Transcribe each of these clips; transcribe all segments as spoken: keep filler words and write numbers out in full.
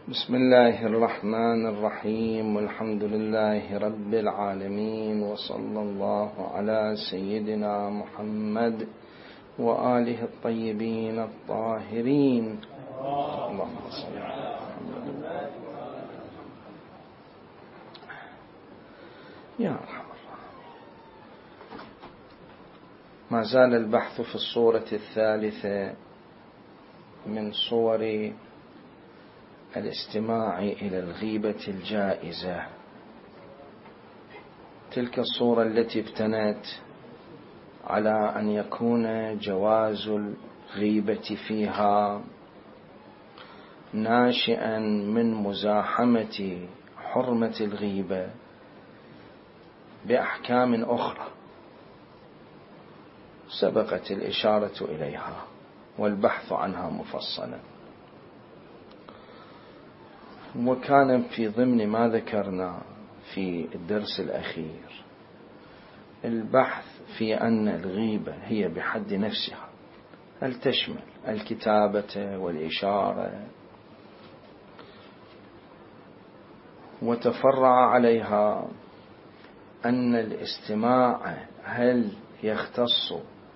بسم الله الرحمن الرحيم، والحمد لله رب العالمين، وصلى الله على سيدنا محمد وآله الطيبين الطاهرين. اللهم صل على محمد. يا رحمة الله. ما زال البحث في الصورة الثالثة من صور الاستماع إلى الغيبة الجائزة، تلك الصورة التي ابتنت على أن يكون جواز الغيبة فيها ناشئا من مزاحمة حرمة الغيبة بأحكام أخرى سبقت الإشارة إليها والبحث عنها مفصلا. وكان في ضمن ما ذكرنا في الدرس الأخير البحث في أن الغيبة هي بحد نفسها، هل تشمل الكتابة والإشارة، وتفرع عليها أن الاستماع هل يختص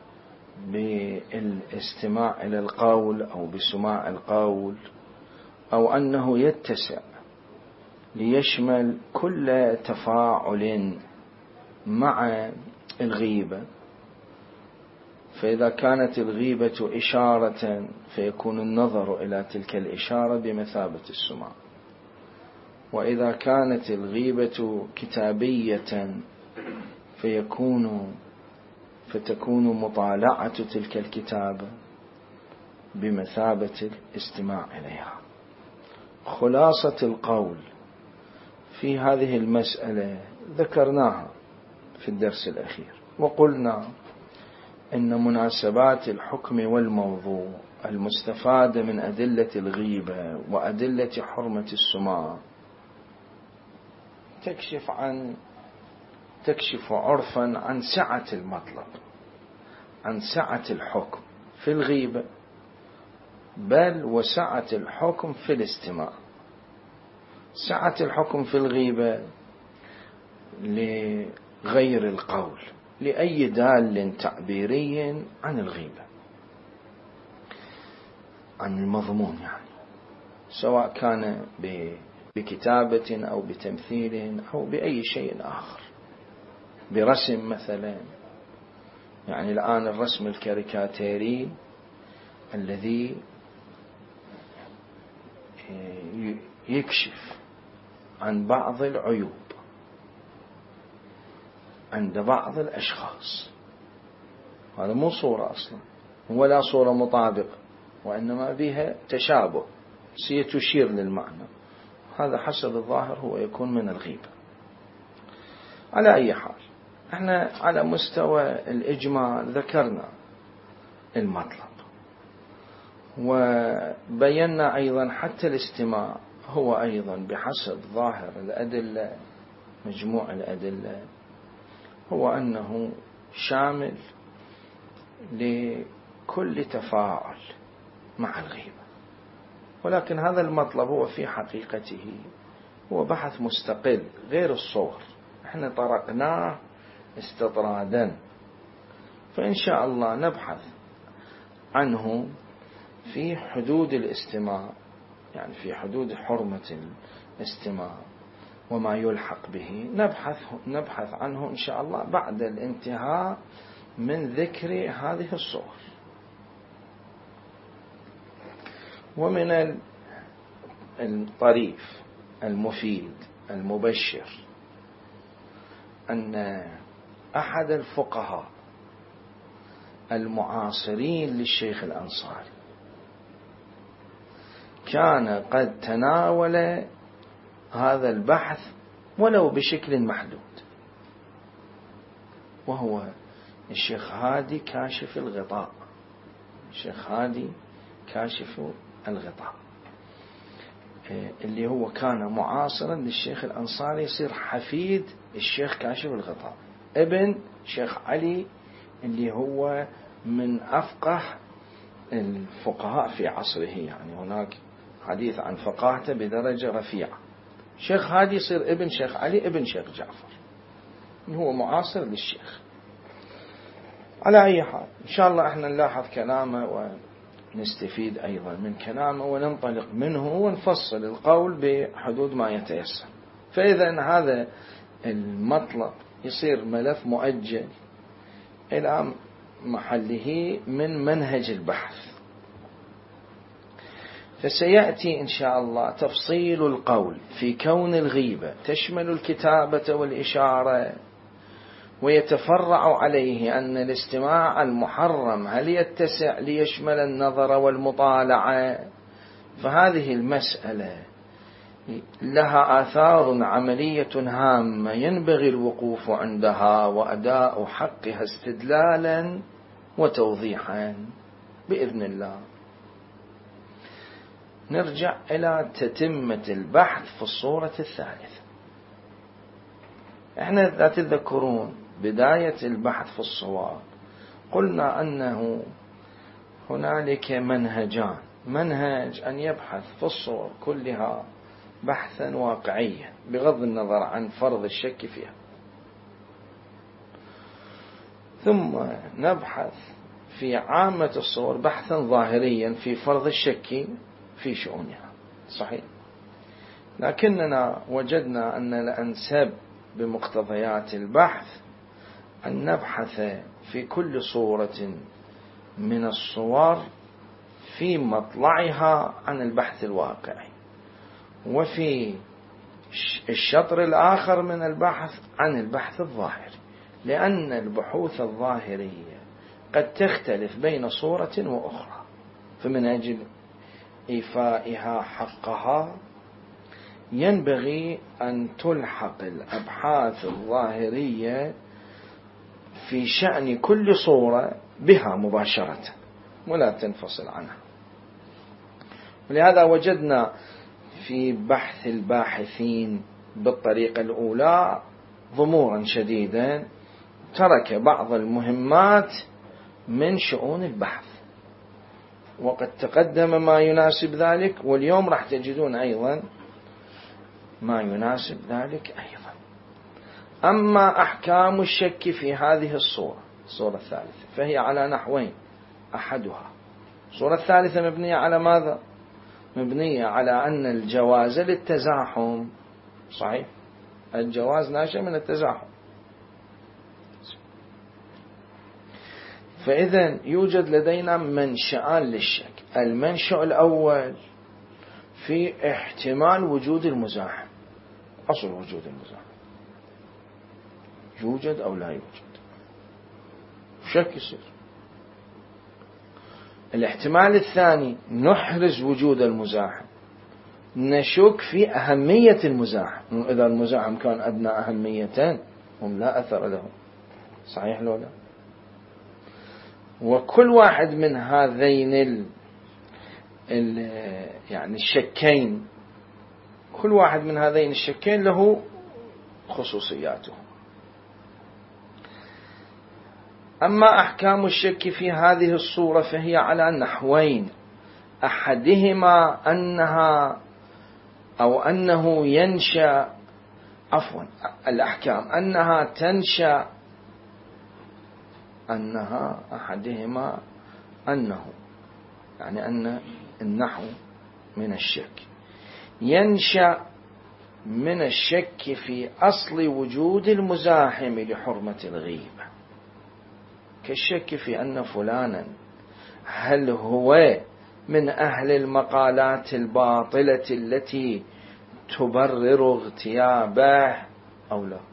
بالاستماع إلى القول أو بسماع القول، أو أنه يتسع ليشمل كل تفاعل مع الغيبة. فإذا كانت الغيبة إشارة فيكون النظر إلى تلك الإشارة بمثابة السماع، وإذا كانت الغيبة كتابية فيكون فتكون مطالعة تلك الكتابة بمثابة الاستماع إليها. خلاصة القول في هذه المسألة ذكرناها في الدرس الأخير، وقلنا إن مناسبات الحكم والموضوع المستفادة من أدلة الغيبة وأدلة حرمة السماع تكشف عن تكشف عرفا عن سعة المطلب، عن سعة الحكم في الغيبة، بل وسعة الحكم في الاستماع. سعة الحكم في الغيبة لغير القول، لأي دال تعبيري عن الغيبة، عن المضمون يعني، سواء كان بكتابة أو بتمثيل أو بأي شيء آخر، برسم مثلا. يعني الآن الرسم الكاريكاتيري الذي يكشف عن بعض العيوب عند بعض الأشخاص، هذا مو صورة أصلا ولا صورة مطابقة، وإنما بها تشابه سيتشير للمعنى، هذا حسب الظاهر هو يكون من الغيبة. على أي حال، احنا على مستوى الإجماع ذكرنا المطلب، وبينا أيضا حتى الاستماع هو أيضا بحسب ظاهر الأدلة، مجموع الأدلة، هو أنه شامل لكل تفاعل مع الغيبة. ولكن هذا المطلب هو في حقيقته هو بحث مستقل غير الصور، احنا طرقناه استطرادا، فإن شاء الله نبحث عنه في حدود الاستماع، يعني في حدود حرمة الاستماع وما يلحق به، نبحث نبحث عنه إن شاء الله بعد الانتهاء من ذكر هذه الصور. ومن الطريف المفيد المبشر أن أحد الفقهاء المعاصرين للشيخ الأنصاري كان قد تناول هذا البحث ولو بشكل محدود، وهو الشيخ هادي كاشف الغطاء. الشيخ هادي كاشف الغطاء اللي هو كان معاصرا للشيخ الأنصاري، يصير حفيد الشيخ كاشف الغطاء، ابن شيخ علي اللي هو من أفقه الفقهاء في عصره. يعني هناك حديث عن فقاهته بدرجة رفيعة. شيخ هادي يصير ابن شيخ علي ابن شيخ جعفر، هو معاصر للشيخ. على أي حال إن شاء الله احنا نلاحظ كلامه ونستفيد أيضا من كلامه وننطلق منه ونفصل القول بحدود ما يتيسر. فإذا هذا المطلب يصير ملف مؤجل إلى محله من منهج البحث. فسيأتي إن شاء الله تفصيل القول في كون الغيبة تشمل الكتابة والإشارة، ويتفرع عليه أن الاستماع المحرم هل يتسع ليشمل النظر والمطالعة. فهذه المسألة لها آثار عملية هامة ينبغي الوقوف عندها وأداء حقها استدلالا وتوضيحا بإذن الله. نرجع إلى تتمة البحث في الصورة الثالثة. احنا لا تذكرون بداية البحث في الصور قلنا أنه هنالك منهجان: منهج أن يبحث في الصور كلها بحثا واقعيا بغض النظر عن فرض الشك فيها، ثم نبحث في عامة الصور بحثا ظاهريا في فرض الشك في شؤونها. صحيح، لكننا وجدنا أن الأنسب بمقتضيات البحث أن نبحث في كل صورة من الصور في مطلعها عن البحث الواقعي، وفي الشطر الآخر من البحث عن البحث الظاهري، لأن البحوث الظاهرية قد تختلف بين صورة وأخرى، فمن أجل إيفائها حقها ينبغي أن تلحق الأبحاث الظاهرية في شأن كل صورة بها مباشرة ولا تنفصل عنها. ولهذا وجدنا في بحث الباحثين بالطريقة الأولى ضمورا شديدا، ترك بعض المهمات من شؤون البحث، وقد تقدم ما يناسب ذلك، واليوم راح تجدون أيضا ما يناسب ذلك أيضا. أما أحكام الشك في هذه الصورة، الصورة الثالثة، فهي على نحوين: أحدها الصورة الثالثة مبنية على ماذا؟ مبنية على أن الجواز للتزاحم. صحيح، الجواز ناشئ من التزاحم. فإذا يوجد لدينا منشأان للشك. المنشأ الأول في احتمال وجود المزاحم، أصل وجود المزاحم يوجد أو لا يوجد، شك يصير. الاحتمال الثاني نحرز وجود المزاحم، نشك في أهمية المزاحم، إذا المزاحم كان أدنى أهمية هم لا أثر له. صحيح لو لا؟ وكل واحد من هذين ال ال يعني الشكين، كل واحد من هذين الشكين له خصوصياته. أما أحكام الشك في هذه الصورة فهي على نحوين: أحدهما أنها أو أنه ينشأ عفوا الأحكام أنها تنشأ أنها أحدهما أنه يعني أن النحو من الشك ينشأ من الشك في أصل وجود المزاحم لحرمة الغيبة، كالشك في أن فلانا هل هو من أهل المقالات الباطلة التي تبرر اغتيابه أو لا.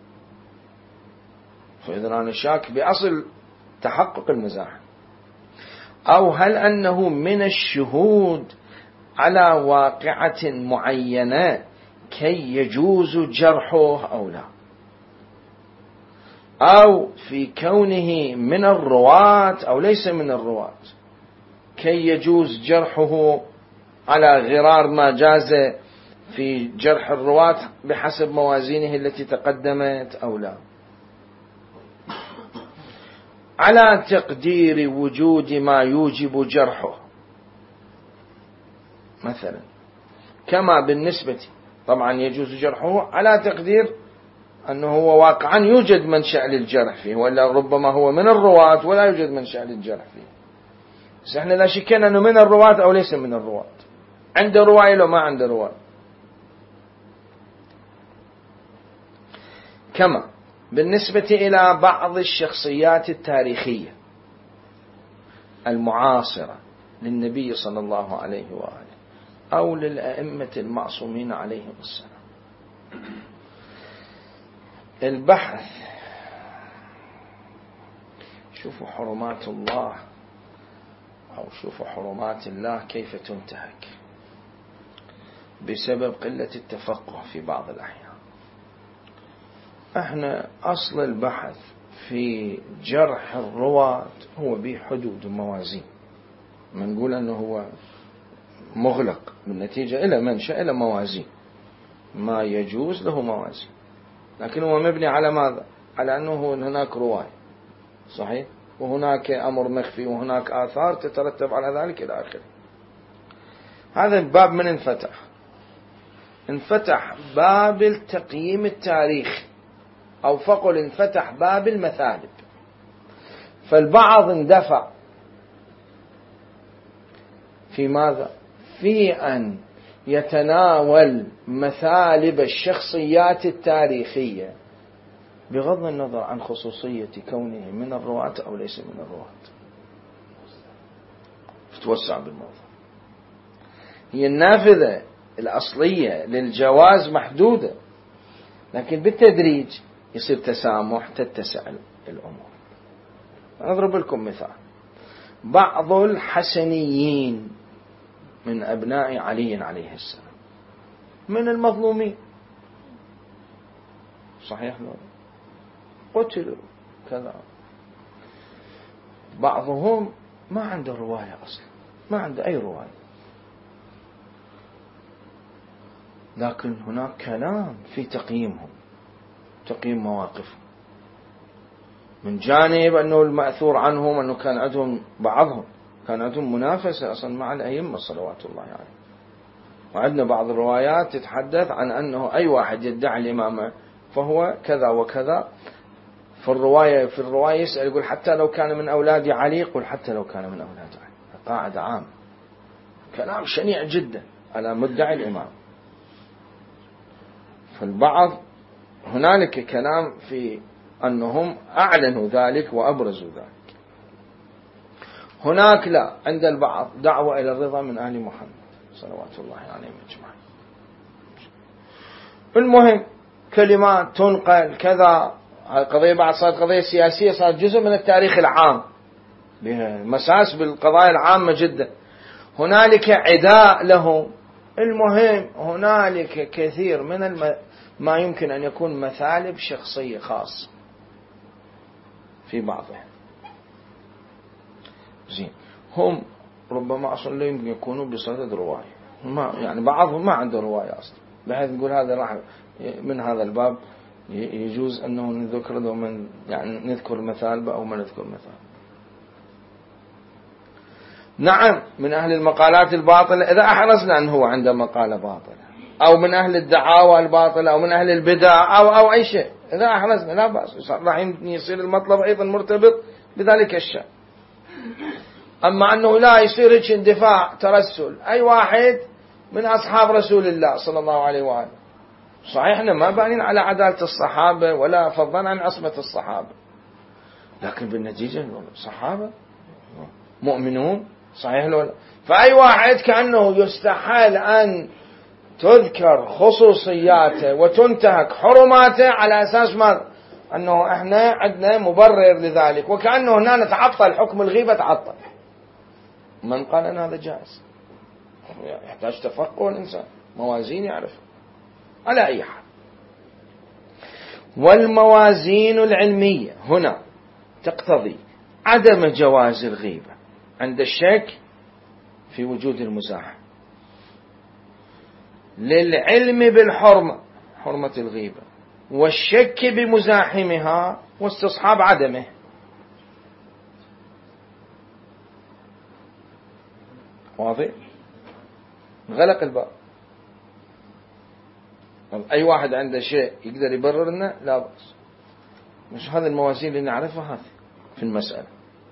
فإذا أنا شاك بأصل تحقق المزاحم، أو هل أنه من الشهود على واقعة معينة كي يجوز جرحه أو لا، أو في كونه من الرواة أو ليس من الرواة كي يجوز جرحه على غرار ما جاز في جرح الرواة بحسب موازينه التي تقدمت أو لا، على تقدير وجود ما يوجب جرحه. مثلا كما بالنسبة طبعا يجوز جرحه على تقدير أنه هو واقعا يوجد منشأ للجرح فيه، ولا ربما هو من الرواة ولا يوجد منشأ للجرح فيه. بس احنا لا شكنا أنه من الرواة أو ليس من الرواة، عنده رواية لو ما عنده رواية. كما بالنسبة إلى بعض الشخصيات التاريخية المعاصرة للنبي صلى الله عليه وآله أو للأئمة المعصومين عليهم السلام. البحث، شوفوا حرمات الله أو شوفوا حرمات الله كيف تنتهك بسبب قلة التفقه في بعض الأحيان. احنا أصل البحث في جرح الرواة هو بحدود وموازين، ما نقول أنه هو مغلق بالنتيجة إلى منشأ إلى موازين، ما يجوز له موازين، لكن هو مبني على ماذا؟ على أنه هناك رواية صحيح، وهناك أمر مخفي، وهناك آثار تترتب على ذلك إلى آخره. هذا الباب من انفتح انفتح باب التقييم التاريخي، أو فقل انفتح باب المثالب. فالبعض اندفع في ماذا؟ في أن يتناول مثالب الشخصيات التاريخية بغض النظر عن خصوصية كونه من الرواة أو ليس من الرواة. تتوسع بالموضوع. هي النافذة الأصلية للجواز محدودة، لكن بالتدريج يصير تسامح، تتسع الأمور. أضرب لكم مثال. بعض الحسنيين من أبناء علي عليه السلام من المظلومين صحيح، قتلوا كذا، بعضهم ما عنده رواية أصلا، ما عنده أي رواية، لكن هناك كلام في تقييمهم، تقييم مواقفهم. من جانب أنه المأثور عنهم أنه كان عندهم بعضهم كان عندهم منافسة أصلا مع الأئمة صلوات الله عليهم يعني. وعندنا بعض الروايات تتحدث عن أنه أي واحد يدعي الإمامة فهو كذا وكذا. في الرواية في الرواية يسأل يقول حتى لو كان من أولاد علي، يقول حتى لو كان من أولاد علي. قاعدة عام، كلام شنيع جدا على مدعي الإمام. فالبعض هنالك كلام في أنهم أعلنوا ذلك وأبرزوا ذلك. هناك لا، عند البعض دعوة إلى الرضا من آل محمد صلوات الله عليهم أجمعين. المهم كلمات تنقل كذا، القضية بعد صارت قضية سياسية، صارت جزء من التاريخ العام مساس بالقضايا العامة جدا. هنالك عداء لهم. المهم هنالك كثير من الم... ما يمكن أن يكون مثالب شخصية خاصة في بعضهم. زين، هم ربما أصلا لا يمكن يكونوا بصدد رواية، ما يعني بعضهم ما عنده رواية أصلا، بحيث نقول هذا راح من هذا الباب يجوز أنه نذكر له من يعني نذكر مثال أو ما نذكر مثال. نعم، من أهل المقالات الباطلة إذا أحرزنا أنه هو عنده مقالة باطلة، أو من أهل الدعاوى الباطلة، أو من أهل البدع أو أو أي شيء، إذا أحرزنا لا بأس، راح يصير المطلب أيضا مرتبط بذلك الشيء. أما أنه لا يصير هيك اندفاع ترسل أي واحد من أصحاب رسول الله صلى الله عليه وآله. صحيح احنا ما بانين على عدالة الصحابة ولا فضلنا عن عصمة الصحابة، لكن بالنتيجة الصحابة مؤمنون صحيح لولا. فأي واحد كأنه يستحيل أن تذكر خصوصياته وتنتهك حرماته على أساس ما أنه احنا عندنا مبرر لذلك، وكأنه هنا نتعطل حكم الغيبة، تعطل. من قال أن هذا جائز؟ يحتاج تفقه الإنسان، موازين يعرف. على أي حال، والموازين العلمية هنا تقتضي عدم جواز الغيبة عند الشك في وجود المزاحم، للعلم بالحرمة حرمة الغيبة، والشك بمزاحمها واستصحاب عدمه. واضح؟ غلق الباب. أي واحد عنده شيء يقدر يبرر لنا لا بأس، مش هذه الموازين اللي نعرفها هذه في المسألة.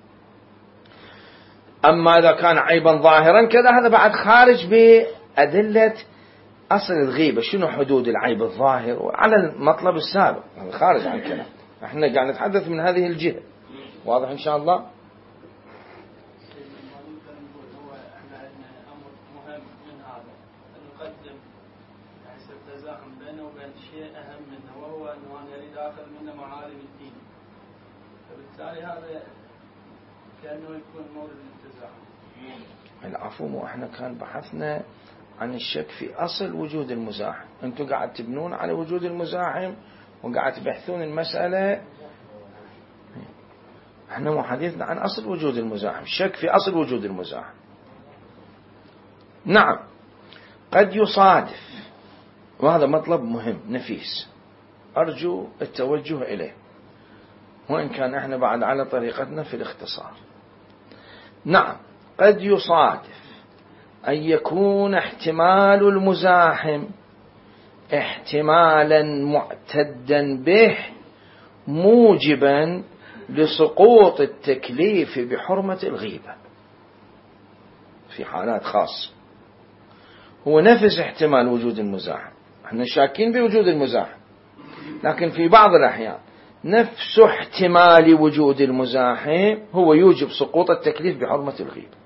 أما إذا كان عيبا ظاهرا كذا هذا بعد خارج بأدلة أصل الغيبة، شنو حدود العيب الظاهر وعلى المطلب السابق، هذا خارج عن الكلام. احنا قاعد نتحدث من هذه الجهة. واضح إن شاء الله؟ هذا كأنه يكون مورد التزاحم. العفو، مو احنا كان بحثنا عن الشك في أصل وجود المزاحم، انتم قاعد تبنون على وجود المزاحم وقاعد تبحثون المسألة. احنا مو حديثنا عن أصل وجود المزاحم، الشك في أصل وجود المزاحم. نعم قد يصادف، وهذا مطلب مهم نفيس أرجو التوجه إليه، وإن كان احنا بعد على طريقتنا في الاختصار. نعم قد يصادف أن يكون احتمال المزاحم احتمالا معتدا به موجبا لسقوط التكليف بحرمة الغيبة في حالات خاصة. هو نفس احتمال وجود المزاحم، احنا شاكين بوجود المزاحم، لكن في بعض الأحيان نفس احتمال وجود المزاحم هو يوجب سقوط التكليف بحرمة الغيبة،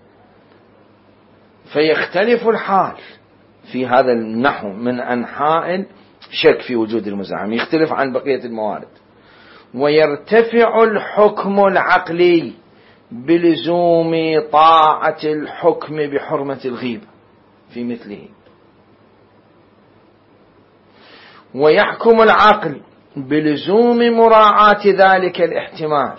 فيختلف الحال في هذا النحو من أنحاء شك في وجود المزاحم، يختلف عن بقية الموارد، ويرتفع الحكم العقلي بلزوم طاعة الحكم بحرمة الغيبة في مثله، ويحكم العقل بلزوم مراعاة ذلك الاحتمال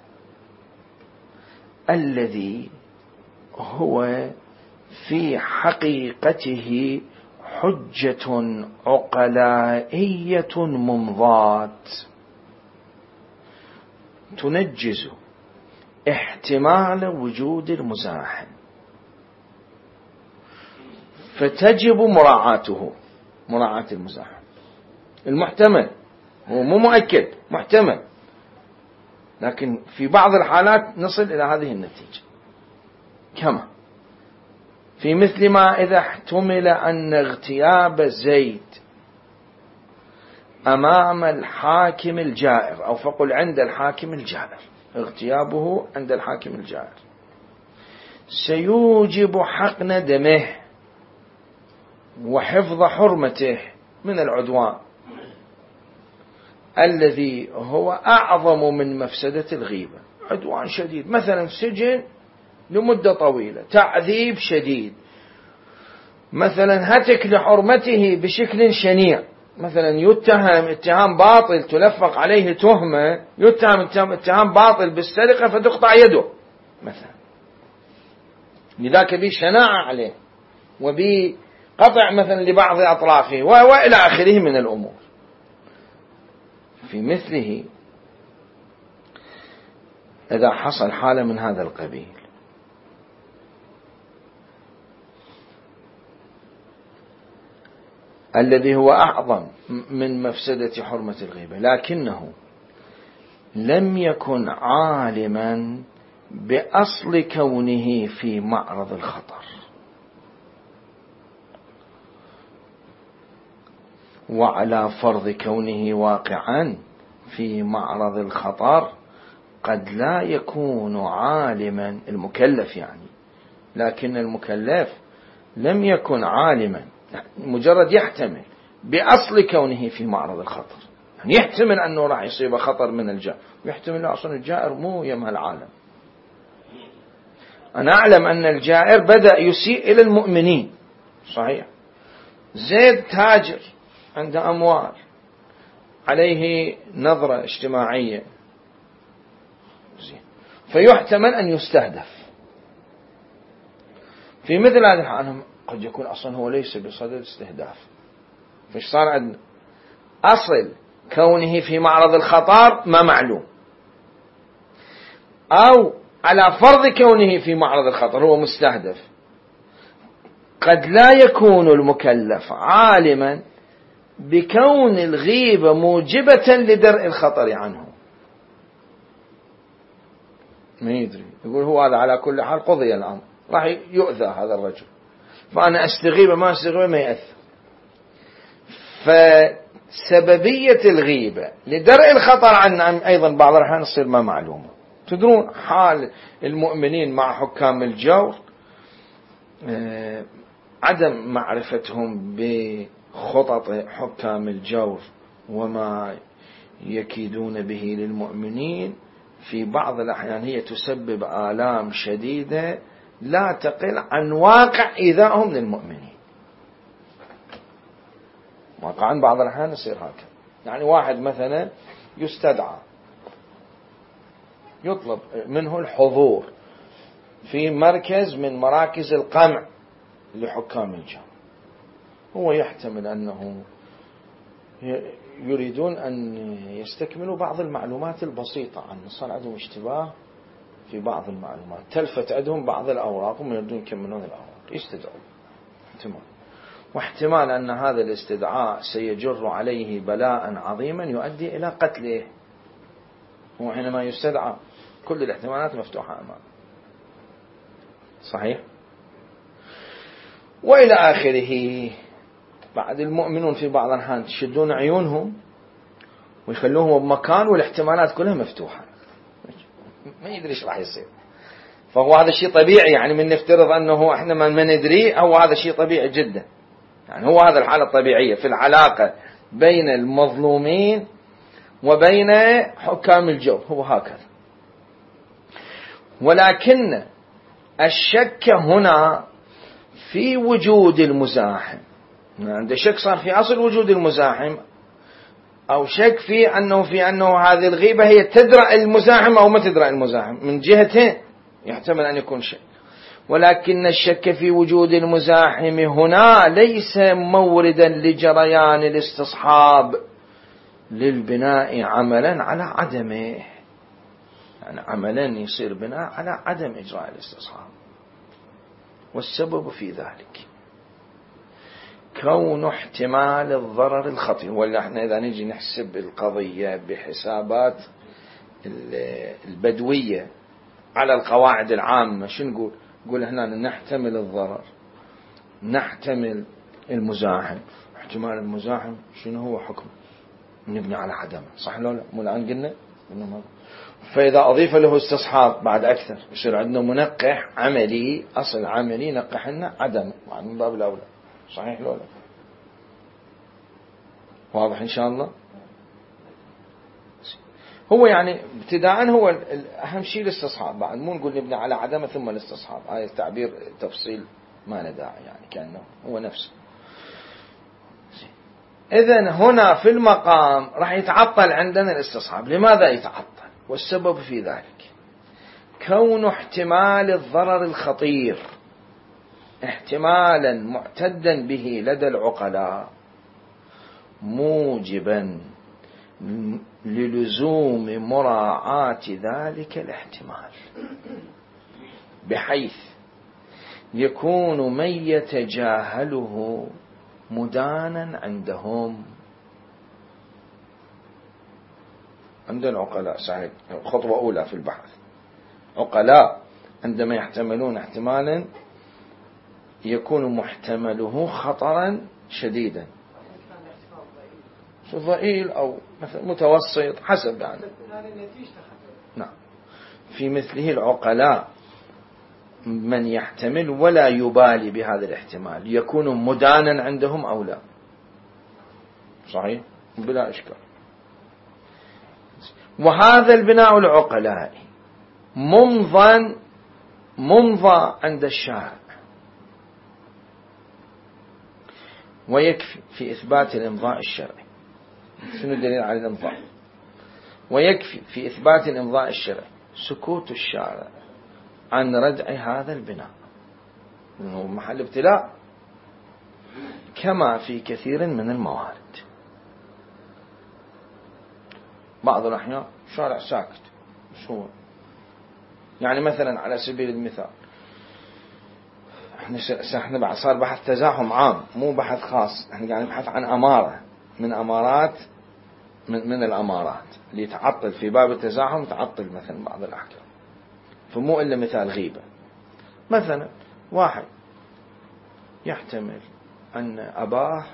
الذي هو في حقيقته حجة عقلائية ممضاة تنجز احتمال وجود المزاحم، فتجب مراعاته، مراعاة المزاحم المحتمل، هو مو مؤكد محتمل، لكن في بعض الحالات نصل إلى هذه النتيجة، كما في مثل ما إذا احتمل أن اغتياب زيد أمام الحاكم الجائر، أو فقل عند الحاكم الجائر، اغتيابه عند الحاكم الجائر سيوجب حقن دمه وحفظ حرمته من العدوان الذي هو أعظم من مفسدة الغيبة. عدوان شديد، مثلا سجن لمدة طويلة، تعذيب شديد، مثلا هتك لحرمته بشكل شنيع، مثلا يتهم اتهام باطل تلفق عليه تهمة، يتهم اتهام باطل بالسرقة فتقطع يده مثلا، لذاك به شناعة عليه وبقطع مثلا لبعض أطرافه وإلى آخره من الأمور. في مثله إذا حصل حالة من هذا القبيل الذي هو أعظم من مفسدة حرمة الغيبة، لكنه لم يكن عالما بأصل كونه في معرض الخطر، وعلى فرض كونه واقعا في معرض الخطر قد لا يكون عالما المكلف يعني، لكن المكلف لم يكن عالما، مجرد يحتمل بأصل كونه في معرض الخطر، يعني يحتمل أنه راح يصيب خطر من الجائر، ويحتمل أصلا الجائر مو يم هالعالم. أنا أعلم أن الجائر بدأ يسيء إلى المؤمنين صحيح، زيد تاجر عنده أموال، عليه نظرة اجتماعية، فيحتمل أن يستهدف. في مثل هذه الحالة قد يكون أصلا هو ليس بصدد استهداف، فايش صار عندنا؟ أصل كونه في معرض الخطر ما معلوم، أو على فرض كونه في معرض الخطر هو مستهدف، قد لا يكون المكلف عالما بكون الغيبة موجبة لدرء الخطر عنه. ما يدري، يقول هو هذا على كل حال قضي الأمر، راح يؤذى هذا الرجل، فأنا أستغيبه ما أستغيبه ما يأثر. فسببية الغيبة لدرء الخطر عنه أيضا بعض الأحيان تصير ما معلومة. تدرون حال المؤمنين مع حكام الجور، عدم معرفتهم بخطط حكام الجور وما يكيدون به للمؤمنين في بعض الأحيان هي تسبب آلام شديدة لا تقل عن واقع إيذائهم للمؤمنين. واقعا بعض الأحيان يصير هكذا. يعني واحد مثلا يستدعى يطلب منه الحضور في مركز من مراكز القمع لحكام الجور، هو يحتمل أنه يريدون أن يستكملوا بعض المعلومات البسيطة عن صار عندهم اشتباه في بعض المعلومات، تلفت عندهم بعض الأوراق وهم يريدون يكملون الأوراق، يستدعون. احتمال واحتمال أن هذا الاستدعاء سيجر عليه بلاء عظيما يؤدي إلى قتله. هو حينما يستدعى كل الاحتمالات مفتوحة أمامه. صحيح؟ وإلى آخره. بعد المؤمنون في بعض الأحيان تشدون عيونهم ويخلوهم بمكان والاحتمالات كلها مفتوحة، ما يدري ايش راح يصير. فهو هذا شيء طبيعي، يعني من نفترض أنه احنا ما ندري، أو هذا شيء طبيعي جدا. يعني هو هذا الحالة الطبيعية في العلاقة بين المظلومين وبين حكام الجور، هو هكذا. ولكن الشك هنا في وجود المزاحم، عند شك صار في أصل وجود المزاحم، أو شك في أنه في أنه هذه الغيبة هي تدرأ المزاحم أو ما تدرأ المزاحم، من جهتين يحتمل أن يكون شك. ولكن الشك في وجود المزاحم هنا ليس موردا لجريان الاستصحاب للبناء عملا على عدمه، يعني عملا يصير بناء على عدم إجراء الاستصحاب. والسبب في ذلك كون احتمال الضرر الخطير. ولا احنا إذا نجي نحسب القضية بحسابات البدوية على القواعد العامة، شو نقول؟ نقول هنا نحتمل الضرر، نحتمل المزاحم. احتمال المزاحم شنو هو حكم؟ نبني على عدمه، صح لو لا؟ مو الآن قلنا إنه. فإذا أضيف له استصحاب بعد أكثر يصير عندنا منقح عملي، أصل عملي نقح لنا عدم، يعني من باب الأولى. صحيح لو لا؟ واضح إن شاء الله. هو يعني ابتداء هو أهم شيء الاستصحاب، بعد مو نقول نبني على عدمه ثم الاستصحاب، هاي التعبير تفصيل ما له داعي، يعني كأنه هو نفسه. إذن هنا في المقام راح يتعطل عندنا الاستصحاب. لماذا يتعطل؟ والسبب في ذلك كون احتمال الضرر الخطير احتمالا معتدا به لدى العقلاء موجبا للزوم مراعاة ذلك الاحتمال، بحيث يكون من يتجاهله مدانا عندهم. عند العقلاء صحيح، خطوة أولى في البحث، عقلاء عندما يحتملون احتمالا يكون محتمله خطرا شديدا، ضئيل أو مثلا متوسط حسب يعني. نعم. في مثله العقلاء من يحتمل ولا يبالي بهذا الاحتمال يكون مدانا عندهم أو لا. صحيح بلا إشكال. وهذا البناء العقلائي ممضى ممضى عند الشارع، ويكفي في إثبات الإمضاء الشرعي. شنو الدليل على الإمضاء؟ ويكفي في إثبات الإمضاء الشرعي سكوت الشارع عن ردع هذا البناء، إنه محل ابتلاء، كما في كثير من الموارد. بعض الأحيان شارع ساكت، شو يعني؟ مثلا على سبيل المثال احنا احنا بعد صار بحث تزاحم عام، مو بحث خاص، احنا قاعدين نبحث عن أمارة. من أمارات من, من الأمارات اللي تعطل في باب التزاحم، تعطل مثلا بعض الأحكام. فمو إلا مثال غيبة. مثلا واحد يحتمل أن أباه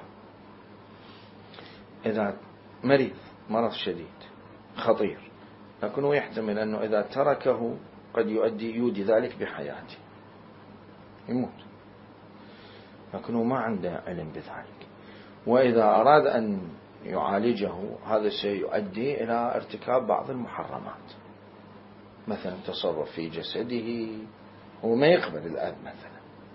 إذا مريض مرض شديد خطير، لكنه يحتمل أنه إذا تركه قد يؤدي يودي ذلك بحياته، يموت، لكنه ما عنده علم بذلك. وإذا أراد أن يعالجه هذا سيؤدي إلى ارتكاب بعض المحرمات، مثلا تصرف في جسده هو ما يقبل الآب مثلا،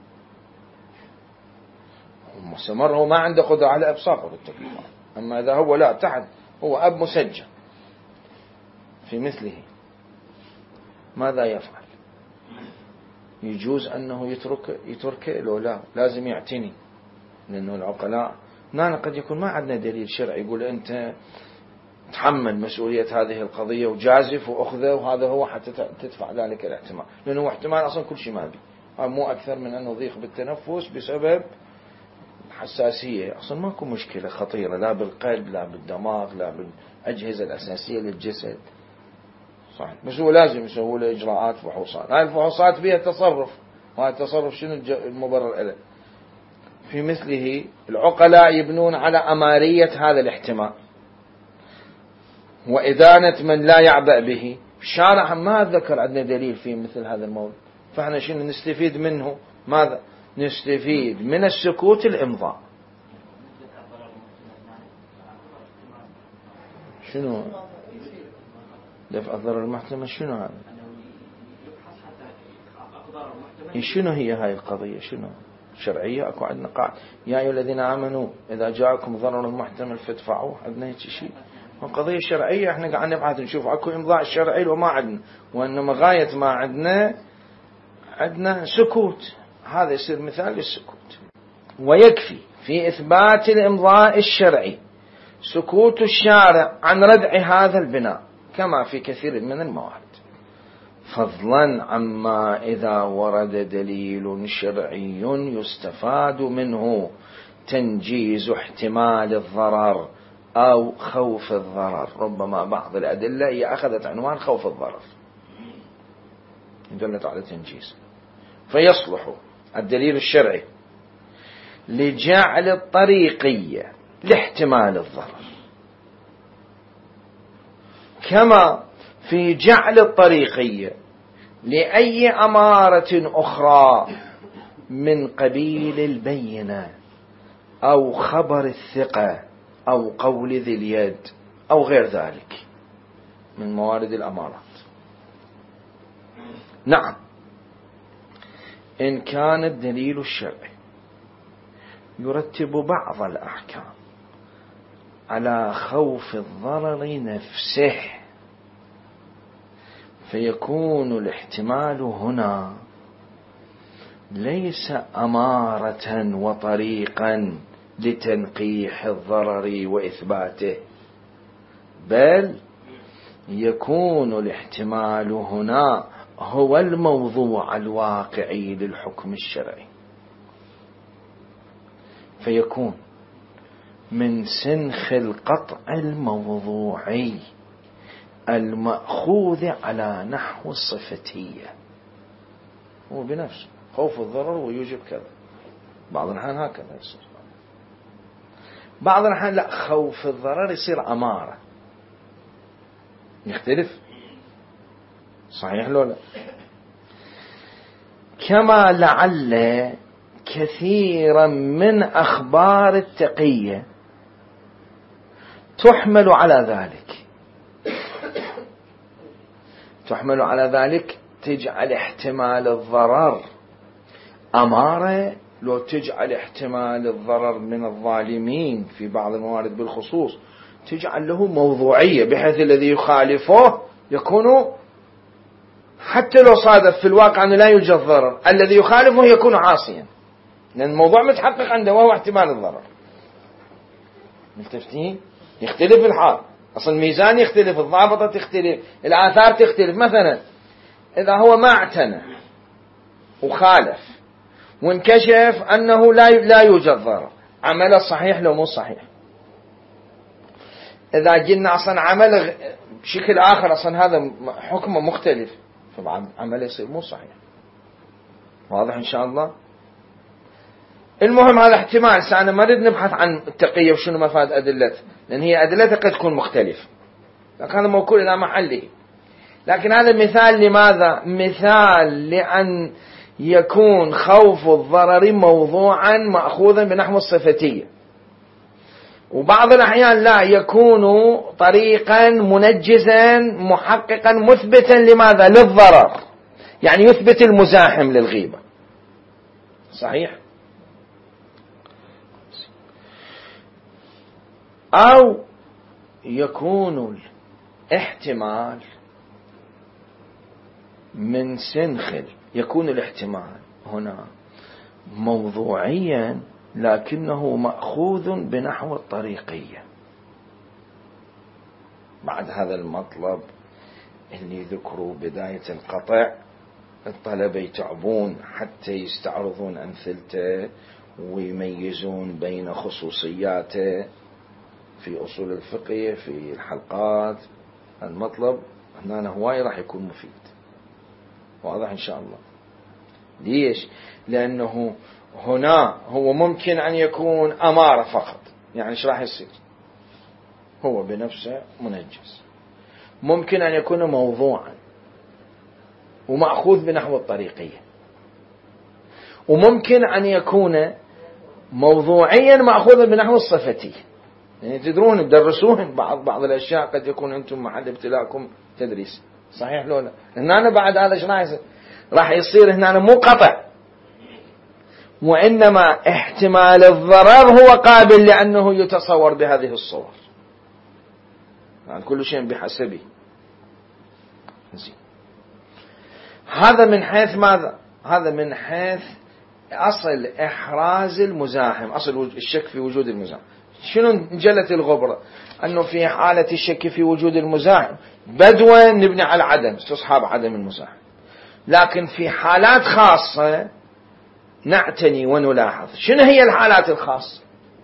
مستمر هو ما عنده قدرة على إبصاقه بالتكليف. أما إذا هو لا تحت، هو أب مسجل في مثله، ماذا يفعل؟ يجوز أنه يترك يترك لو لا لازم يعتني، لأنه العقلاء هنا قد يكون ما عندنا دليل شرعي يقول أنت تحمل مسؤولية هذه القضية وجازف وأخذه، وهذا هو حتى تدفع ذلك الاحتمال، لأنه هو احتمال أصلا كل شيء ما بي، مو أكثر من أنه ضيق بالتنفس بسبب حساسية. أصلا ماكو مشكلة خطيرة لا بالقلب لا بالدماغ لا بالأجهزة الأساسية للجسد، صحيح، بس هو لازم يسوي له إجراءات فحوصات. هاي الفحوصات فيها تصرف، وهذا التصرف شنو المبرر له؟ في مثله العقلاء يبنون على أمارية هذا الاحتمال وإدانة من لا يعبأ به. الشارع ما ذكر عندنا دليل في مثل هذا الموضوع، فإحنا شنو نستفيد منه؟ ماذا نستفيد من السكوت؟ الإمضاء. شنو دفع الضرر المحتمل؟ شنو هذا؟ شنو هي هاي القضية؟ شنو شرعية؟ أكو عندنا قاعدة يا أيها الذين آمنوا إذا جاءكم ضرر محتمل فادفعوه. عندنا هيك شيء، قضية شرعية. احنا قاعد نبحث نشوف اكو امضاء شرعي وما عندنا، وانما غاية ما عندنا عندنا سكوت. هذا يصير مثال للسكوت. ويكفي في إثبات الإمضاء الشرعي سكوت الشارع عن ردع هذا البناء كما في كثير من الموارد، فضلا عما إذا ورد دليل شرعي يستفاد منه تنجيز احتمال الضرر أو خوف الضرر. ربما بعض الأدلة هي أخذت عنوان خوف الضرر دلت على تنجيز، فيصلح الدليل الشرعي لجعل الطريقية لاحتمال الضرر، كما في جعل الطريقية لأي أمارة أخرى من قبيل البينة أو خبر الثقة أو قول ذي اليد أو غير ذلك من موارد الأمارات. نعم، إن كان الدليل الشرعي يرتب بعض الأحكام على خوف الضرر نفسه، فيكون الاحتمال هنا ليس أمارة وطريقا لتنقيح الضرر وإثباته، بل يكون الاحتمال هنا هو الموضوع الواقعي للحكم الشرعي، فيكون من سنخ القطع الموضوعي المأخوذ على نحو الصفتية، هو بنفسه خوف الضرر ويوجب كذا. بعض الأحيان هكذا يصير، بعض الأحيان لا، خوف الضرر يصير أمارة، يختلف. صحيح لو لا؟ كما لعل كثيرا من أخبار التقية تحمل على ذلك، تحمل على ذلك تجعل احتمال الضرر أمارة، لو تجعل احتمال الضرر من الظالمين في بعض الموارد بالخصوص تجعل له موضوعية، بحيث الذي يخالفه يكون حتى لو صادف في الواقع أنه لا يوجد ضرر، الذي يخالفه يكون عاصيا، لأن الموضوع متحقق عنده وهو احتمال الضرر. ملتفتين؟ يختلف الحال، أصل الميزان يختلف، الضابطة تختلف، الآثار تختلف. مثلا إذا هو ما اعتنى وخالف وانكشف أنه لا لا يوجد ضرر، عمله صحيح لو مو صحيح؟ إذا قلنا أصلا عمل بشكل آخر أصلا هذا حكمه مختلف، فبعد عمله يصير مو صحيح. واضح إن شاء الله. المهم هذا احتمال، سأنا ما نريد نبحث عن التقية وشنو مفاد أدلته، لأن هي أدلته قد تكون مختلفة، لكن هذا موكول إلى محله. لكن هذا مثال لماذا؟ مثال لأن يكون خوف الضرر موضوعا مأخوذا بنحو الصفتية، وبعض الأحيان لا يكون طريقا منجزا محققا مثبتا لماذا؟ للضرر، يعني يثبت المزاحم للغيبة. صحيح؟ أو يكون الاحتمال من سنخل، يكون الاحتمال هنا موضوعيا لكنه مأخوذ بنحو الطريقية. بعد هذا المطلب اللي ذكروا بداية القطع الطلبة يتعبون حتى يستعرضون أمثلته ويميزون بين خصوصياته في أصول الفقه في الحلقات. المطلب هنا هواي راح يكون مفيد. واضح إن شاء الله. ليش؟ لأنه هنا هو ممكن أن يكون أمارة فقط، يعني إيش راح يصير؟ هو بنفسه منجز. ممكن أن يكون موضوعا ومأخوذ بنحو الطريقية، وممكن أن يكون موضوعيا مأخوذا بنحو الصفتية. يعني تدرون تدرسوهن بعض بعض الأشياء قد يكون أنتم محل ابتلاءكم تدريس. صحيح لولا هنا بعد هذا ايش راح يصير؟ راح يصير هنا مو قطع، وإنما احتمال الضرر هو قابل لأنه يتصور بهذه الصور. يعني كل شيء بحسبه. هذا من حيث ماذا؟ هذا من حيث أصل إحراز المزاحم، أصل الشك في وجود المزاحم. شنو انجلت الغبرة؟ أنه في حالة الشك في وجود المزاحم بدوا نبني على عدم، استصحاب عدم المزاحم. لكن في حالات خاصة نعتني ونلاحظ. شنو هي الحالات الخاصة؟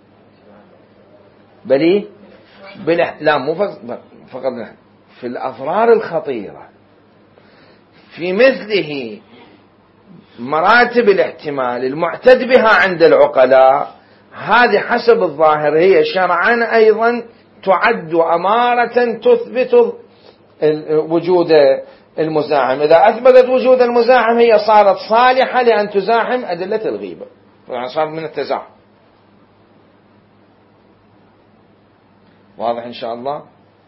بلي بلا لا مو فقط في الأضرار الخطيرة، في مثله مراتب الاحتمال المعتد بها عند العقلاء، هذه حسب الظاهر هي شرعا أيضا تعد أمارة تثبت وجود المزاحم. إذا أثبتت وجود المزاحم هي صارت صالحة لأن تزاحم أدلة الغيبة، يعني صار من التزاحم. واضح إن شاء الله.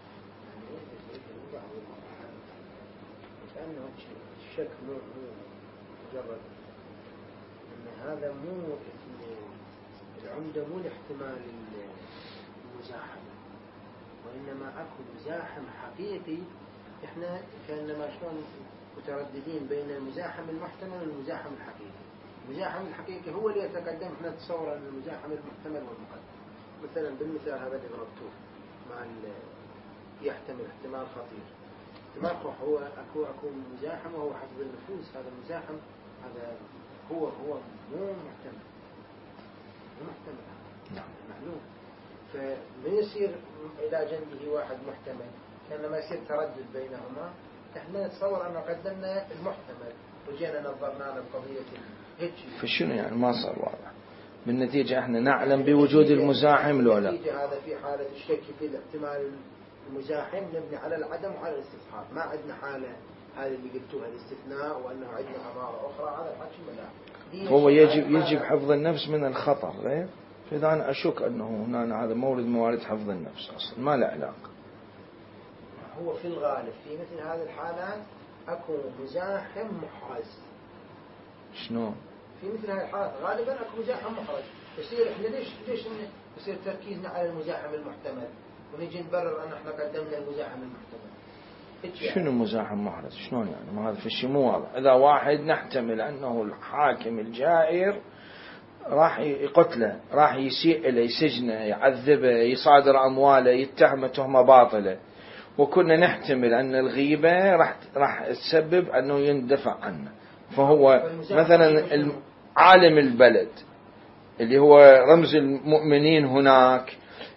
الشك مو مجرد أن هذا مو العمدة مو الاحتمال المزاحم، وإنما أكو مزاحم حقيقي. إحنا كأنما شلون مترددين بين المزاحم المحتمل والمزاحم الحقيقي. المزاحم الحقيقي هو اللي يتقدم. إحنا نتصور أن المزاحم المحتمل والمقدم. مثلا بالمثال هذا اللي ضربتوه مع يحتمل احتمال خطير، احتمال هو أكو أكو مزاحم وهو حسب النفوس. هذا المزاحم هذا هو هو مو محتمل، مو محتمل نعم معلوم. فمن يصير إلى جنبه واحد محتمل كأنما يصير تردد بينهما. احنا نتصور أن قدمنا المحتمل وجينا نظرنا على القضية هيك. فشنو يعني ما صار واضح؟ بالنتيجة احنا نعلم بوجود المزاحم لو لا. بالنتيجة هذا في حالة الشك في الاحتمال المزاحم نبني على العدم وعلى الاستصحاب. ما عندنا حالة هذه اللي قلتوها الاستثناء وأنه عندنا أمارة أخرى. هذا الحكي ملا. هو يجب يجب حفظ النفس من الخطر غير. فإذا أنا أشك أنه هنا هذا مورد موارد حفظ النفس أصلا ما له علاقة. هو في الغالب في مثل هذه الحالات أكو مزاحم محرز. شنو؟ في مثل هذه الحالات غالبا أكو مزاحم محرز. يصير إحنا ليش ليش يصير تركيزنا على المزاحم المحتمل ونجي نبرر أن إحنا قدمنا المزاحم المحتمل. شنو مزاحم محرز؟ شلون يعني؟ ما هذا في شيء مو واضح. إذا واحد نحتمل أنه الحاكم الجائر راح يقتله، راح يسيء له، يسجنه، يعذبه، يصادر أمواله، يتهمه تهمة باطلة، وكنا نحتمل أن الغيبة راح راح تسبب أنه يندفع عنه. فهو مثلا عالم البلد اللي هو رمز المؤمنين هناك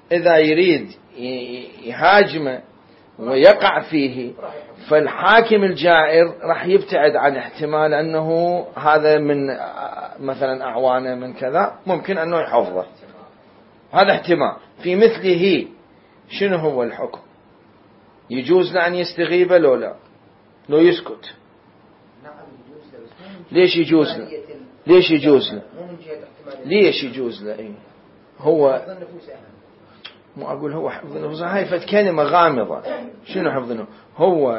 إذا يريد يهاجمه ويقع فيه، فالحاكم الجائر راح يبتعد عن احتمال أنه هذا من مثلا أعوانه من كذا، ممكن أنه يحفظه. هذا احتمال. في مثله شنو هو الحكم؟ يجوز له أن يستغيبه لو لا؟ لو يسكت؟ ليش يجوز له؟ ليش يجوز له؟ ليش يجوز له؟ إيه؟ هو مو أقول هو حفظ النفوس، هاي فت كلمة غامضة. شنو حفظ النفوس؟ هو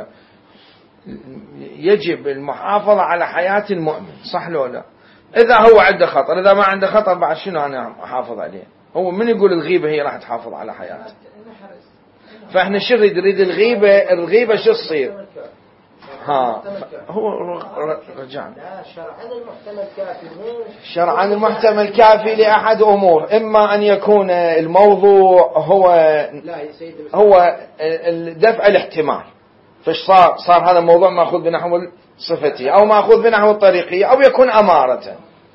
يجب المحافظة على حياة المؤمن، صح لو لا؟ إذا هو عنده خطر، إذا ما عنده خطر بعد شنو أنا أحافظ عليه؟ هو من يقول الغيبة هي راح تحافظ على حياته؟ فإحنا شو نريد؟ نريد الغيبة. الغيبة شو تصير؟ ها هو رجعنا شرعا المحتمل كافي. شرعا المحتمل كافي لأحد أمور، إما أن يكون الموضوع هو هو دفع الاحتمال، فش صار صار هذا الموضوع مأخوذ بنحو الصفتي أو مأخوذ بنحو الطريقية، أو يكون أمارة. لا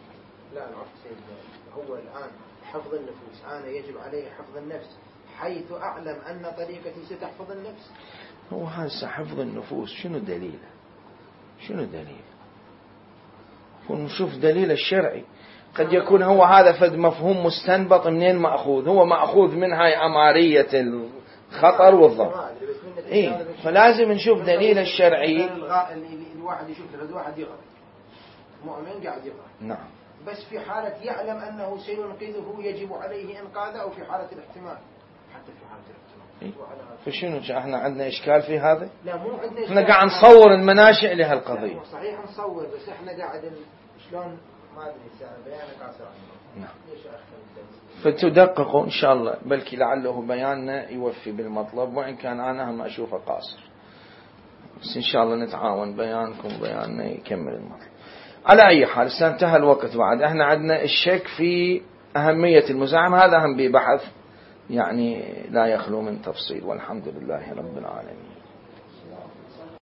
هو الآن حفظ النفوس، أنا يجب عليه حفظ النفس حيث أعلم أن طريقتي ستحفظ النفس. هو هذا حفظ النفوس شنو دليله؟ شنو دليل؟ ونشوف دليل الشرعي. قد يكون هو هذا فد مفهوم مستنبط منين مأخوذ، هو مأخوذ من هاي أمارية الخطر والضرر. إيه، فلازم نشوف دليل الشرعي. الواحد يشوف الواحد يقرأ مؤمن قاعد يقرأ، نعم، بس في حالة يعلم أنه سينقذه يجب عليه إنقاذه، أو في حالة الاحتمال، حتى في حالة الاحتمال. فشنو احنا عندنا اشكال في هذا؟ لا مو عندنا. احنا قاعد نصور المناشئ لهالقضيه. صحيح نصور، بس احنا قاعد شلون ما ادري بيانك قاصر. نعم. فتدققوا ان شاء الله، بلكي لعله بياننا يوفي بالمطلب، وان كان انا هم اشوفه قاصر، بس ان شاء الله نتعاون بيانكم بياننا يكمل المطلب. على اي حال انتهى الوقت بعد. احنا عندنا الشك في اهميه المزاحمه، هذا هم ببحث يعني لا يخلو من تفصيل، والحمد لله رب العالمين.